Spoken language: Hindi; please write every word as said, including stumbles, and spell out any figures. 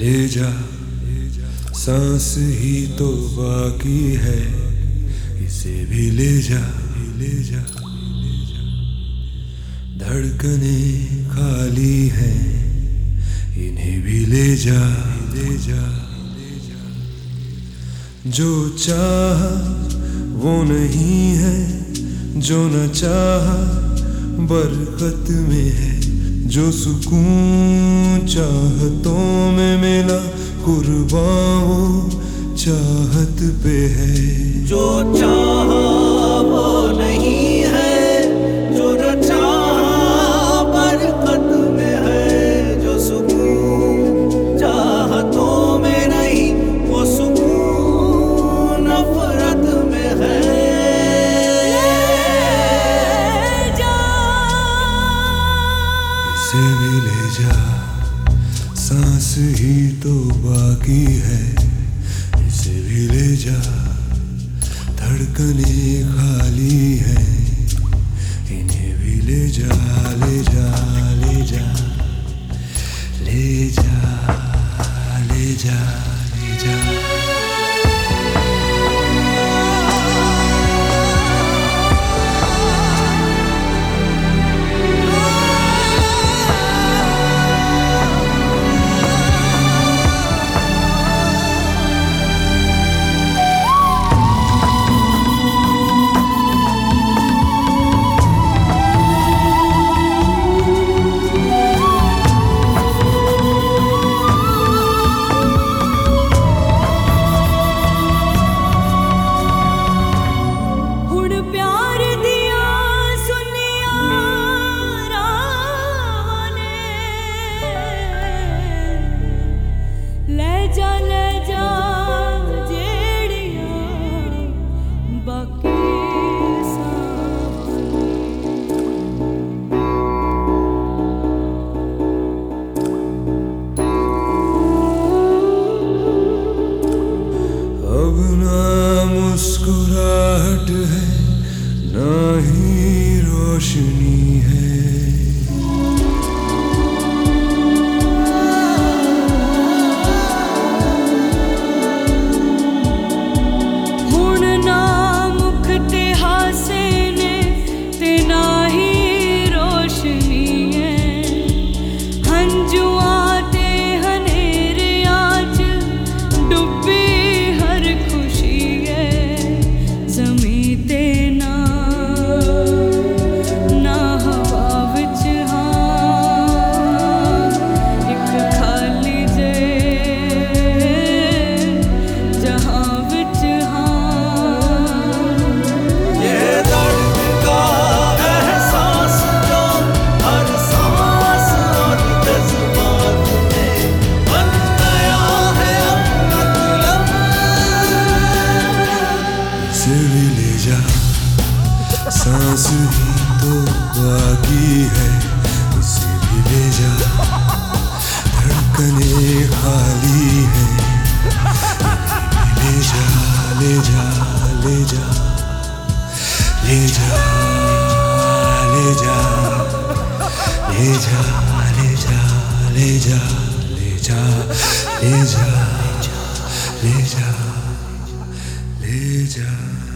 ले जा, सांस ही तो बाकी है, इसे भी ले जा, ले जा। धड़कने खाली हैं, इन्हें भी ले जा, ले जा। जो चाह वो नहीं है, जो न चाह बरकत में है। जो सुकून चाहतों में मिला, कुर्बान वो चाहत पे है। जो चाह वो नहीं है, जो न चाह बरकत में है। जो सुकून चाहतों में नहीं, वो सुकून नफरत में है। इसे भी ले जा, सांस ही तो बाकी है, इसे भी ले जा। धड़कने खाली है, इन्हें भी ले जा, ले जा, ले जा, ले जा, ले जा, ले जा। अब ना मुस्कुराहट है, ना ही रोशनी है। हुण ना मुख ते हासे ने, ते ना ही रोशनी है। हंजुआं ते हनेरियां च डुब्बी सांस ही तो बाकी है, इसे भी ले जा। धड़कने खाली है, ले जा, ले जा, ले जा, ले जा, ले जा, ले जा, ले जा, ले जा, ले जा, ले जा, ले जा, ले जा।